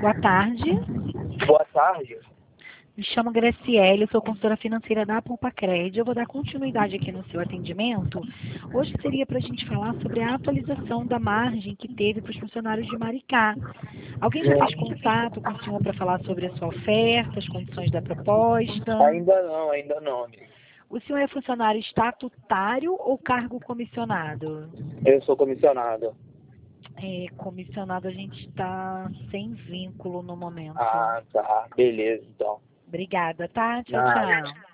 Boa tarde. Boa tarde. Me chamo Graciele, sou consultora financeira da Poupa-Cred. Eu vou dar continuidade aqui no seu atendimento. Hoje seria para a gente falar sobre a atualização da margem que teve para os funcionários de Maricá. Alguém já fez contato com o senhor para falar sobre a sua oferta, as condições da proposta? Ainda não, amigo. O senhor é funcionário estatutário ou cargo comissionado? Eu sou comissionado. Comissionado a gente está sem vínculo no momento. Ah, tá. Beleza, então. Obrigada, tá? Tchau, Nada. tchau.